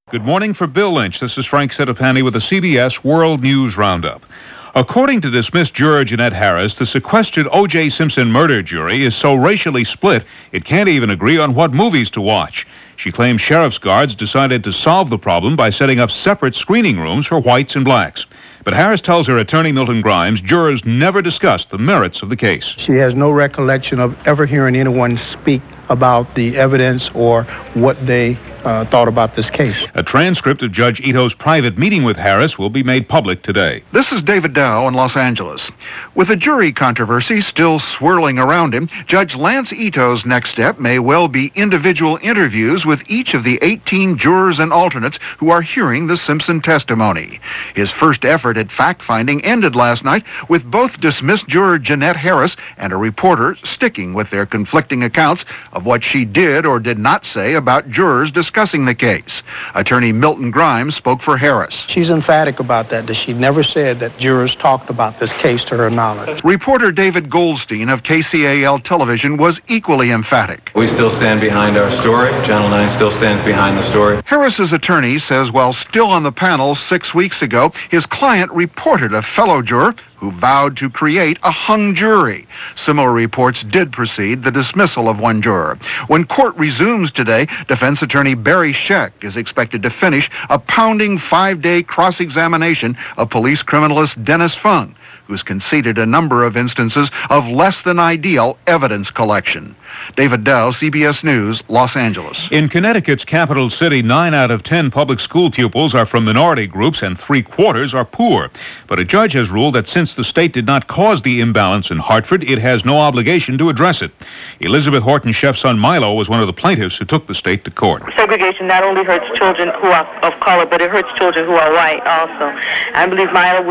Good morning for Bill Lynch. This is Frank Settapani with the CBS World News Roundup. According to dismissed juror Jeanette Harris, the sequestered O.J. Simpson murder jury is so racially split it can't even agree on what movies to watch. She claims sheriff's guards decided to solve the problem by setting up separate screening rooms for whites and blacks. But Harris tells her attorney Milton Grimes jurors never discussed the merits of the case. She has no recollection of ever hearing anyone speak about the evidence or what they thought about this case. A transcript of Judge Ito's private meeting with Harris will be made public today. This is David Dow in Los Angeles. With a jury controversy still swirling around him, Judge Lance Ito's next step may well be individual interviews with each of the 18 jurors and alternates who are hearing the Simpson testimony. His first effort at fact-finding ended last night with both dismissed juror Jeanette Harris and a reporter sticking with their conflicting accounts of what she did or did not say about jurors discussing the case. Attorney Milton Grimes spoke for Harris. She's emphatic about that she never said that jurors talked about this case to her knowledge. Reporter David Goldstein of KCAL Television was equally emphatic. We still stand behind our story. Channel 9 still stands behind the story. Harris's attorney says while still on the panel 6 weeks ago, his client reported a fellow juror who vowed to create a hung jury. Similar reports did precede the dismissal of one juror. When court resumes today, defense attorney Barry Scheck is expected to finish a pounding 5-day cross-examination of police criminalist Dennis Fung, who's conceded a number of instances of less than ideal evidence collection. David Dow, CBS News, Los Angeles. In Connecticut's capital city, 9 out of 10 public school pupils are from minority groups and 3/4 are poor. But a judge has ruled that since the state did not cause the imbalance in Hartford, it has no obligation to address it. Elizabeth Horton's chef-son Milo was one of the plaintiffs who took the state to court. Segregation not only hurts children who are of color, but it hurts children who are white also. I believe Milo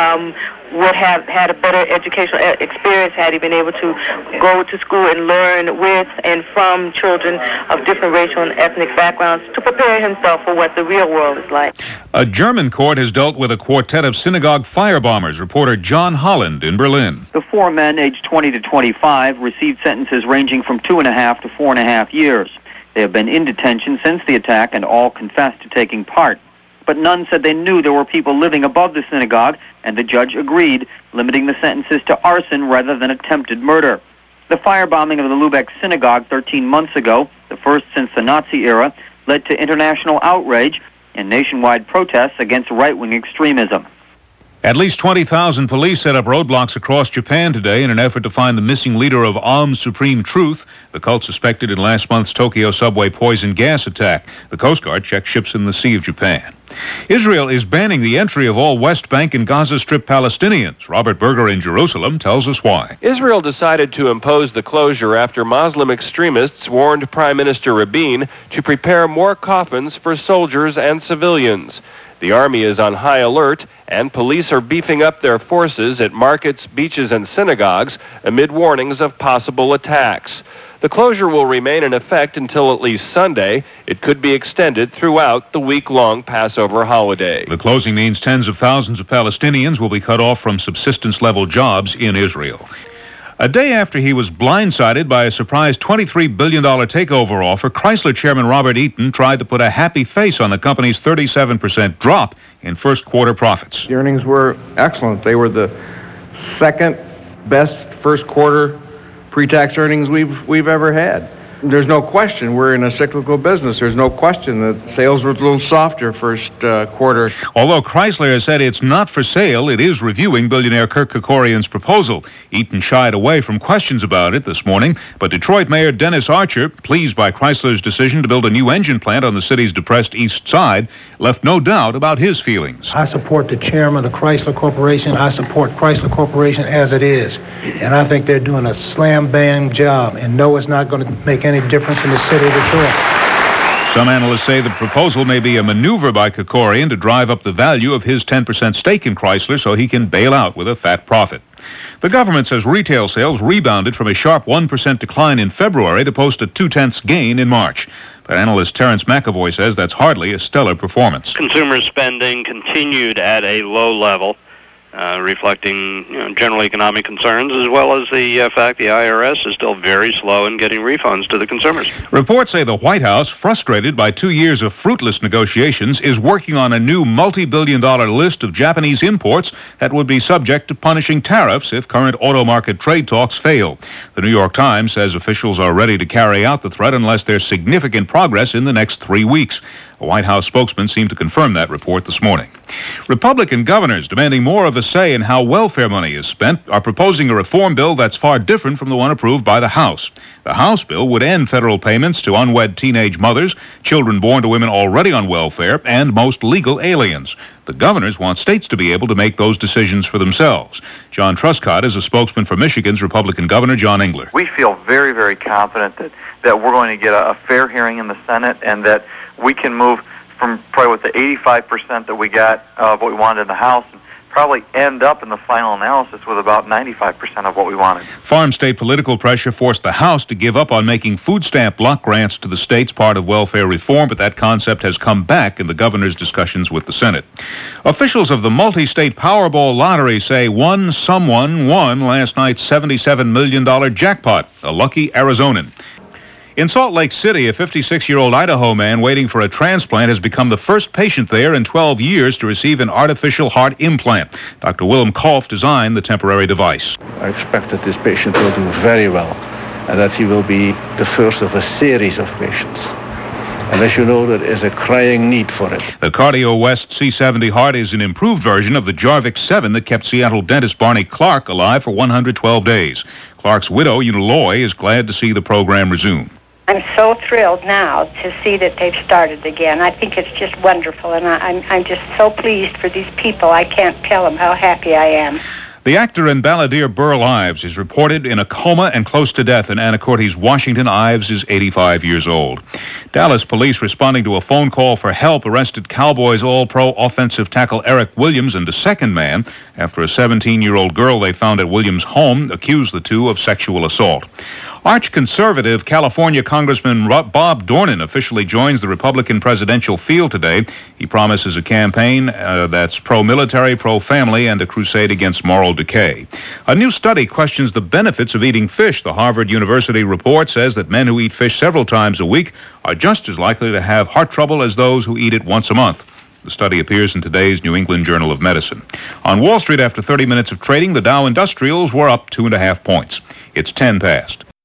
would have had a better educational experience had he been able to go to school and learn with and from children of different racial and ethnic backgrounds to prepare himself for what the real world is like. A German court has dealt with a quartet of synagogue firebombers. Reporter John Holland in Berlin. The 4 men, aged 20 to 25, received sentences ranging from 2.5 to 4.5 years. They have been in detention since the attack and all confessed to taking part. But none said they knew there were people living above the synagogue, and the judge agreed, limiting the sentences to arson rather than attempted murder. The firebombing of the Lubeck synagogue 13 months ago, the first since the Nazi era, led to international outrage and nationwide protests against right-wing extremism. At least 20,000 police set up roadblocks across Japan today in an effort to find the missing leader of Aum's Supreme Truth, the cult suspected in last month's Tokyo subway poison gas attack. The Coast Guard checked ships in the Sea of Japan. Israel is banning the entry of all West Bank and Gaza Strip Palestinians. Robert Berger in Jerusalem tells us why. Israel decided to impose the closure after Muslim extremists warned Prime Minister Rabin to prepare more coffins for soldiers and civilians. The army is on high alert, and police are beefing up their forces at markets, beaches, and synagogues amid warnings of possible attacks. The closure will remain in effect until at least Sunday. It could be extended throughout the week-long Passover holiday. The closing means tens of thousands of Palestinians will be cut off from subsistence-level jobs in Israel. A day after he was blindsided by a surprise $23 billion takeover offer, Chrysler chairman Robert Eaton tried to put a happy face on the company's 37% drop in first quarter profits. The earnings were excellent. They were the second best first quarter pre-tax earnings we've ever had. There's no question we're in a cyclical business. There's no question that sales were a little softer first quarter. Although Chrysler has said it's not for sale, it is reviewing billionaire Kirk Kerkorian's proposal. Eaton shied away from questions about it this morning, but Detroit Mayor Dennis Archer, pleased by Chrysler's decision to build a new engine plant on the city's depressed east side, left no doubt about his feelings. I support the chairman of the Chrysler Corporation. I support Chrysler Corporation as it is. And I think they're doing a slam-bam job. And no, it's not going to make any difference in the city of Detroit. Some analysts say the proposal may be a maneuver by Kerkorian to drive up the value of his 10% stake in Chrysler so he can bail out with a fat profit. The government says retail sales rebounded from a sharp 1% decline in February to post a 0.2 gain in March. But analyst Terrence McAvoy says that's hardly a stellar performance. Consumer spending continued at a low level. reflecting general economic concerns, as well as the fact the IRS is still very slow in getting refunds to the consumers. Reports say the White House, frustrated by 2 years of fruitless negotiations, is working on a new multi-billion-dollar list of Japanese imports that would be subject to punishing tariffs if current auto market trade talks fail. The New York Times says officials are ready to carry out the threat unless there's significant progress in the next 3 weeks. A White House spokesman seemed to confirm that report this morning. Republican governors demanding more of a say in how welfare money is spent are proposing a reform bill that's far different from the one approved by the House. The House bill would end federal payments to unwed teenage mothers, children born to women already on welfare, and most legal aliens. The governors want states to be able to make those decisions for themselves. John Truscott is a spokesman for Michigan's Republican Governor John Engler. We feel very, very confident that we're going to get a fair hearing in the Senate, and that we can move from probably with the 85% that we got of what we wanted in the House, and probably end up in the final analysis with about 95% of what we wanted. Farm state political pressure forced the House to give up on making food stamp block grants to the states part of welfare reform, but that concept has come back in the governor's discussions with the Senate. Officials of the multi-state Powerball lottery say someone won last night's $77 million jackpot, a lucky Arizonan. In Salt Lake City, a 56-year-old Idaho man waiting for a transplant has become the first patient there in 12 years to receive an artificial heart implant. Dr. Willem Kolff designed the temporary device. I expect that this patient will do very well and that he will be the first of a series of patients. And as you know, there is a crying need for it. The Cardio West C70 heart is an improved version of the Jarvik 7 that kept Seattle dentist Barney Clark alive for 112 days. Clark's widow, Uniloy, is glad to see the program resume. I'm so thrilled now to see that they've started again. I think it's just wonderful, and I'm just so pleased for these people. I can't tell them how happy I am. The actor and balladeer Burl Ives is reported in a coma and close to death in Anacortes, Washington. Ives is 85 years old. Dallas police, responding to a phone call for help, arrested Cowboys All-Pro offensive tackle Eric Williams and a second man after a 17-year-old girl they found at Williams' home accused the two of sexual assault. Arch-conservative California Congressman Bob Dornan officially joins the Republican presidential field today. He promises a campaign that's pro-military, pro-family, and a crusade against moral decay. A new study questions the benefits of eating fish. The Harvard University report says that men who eat fish several times a week are just as likely to have heart trouble as those who eat it once a month. The study appears in today's New England Journal of Medicine. On Wall Street, after 30 minutes of trading, the Dow Industrials were up 2.5 points. It's 10 past.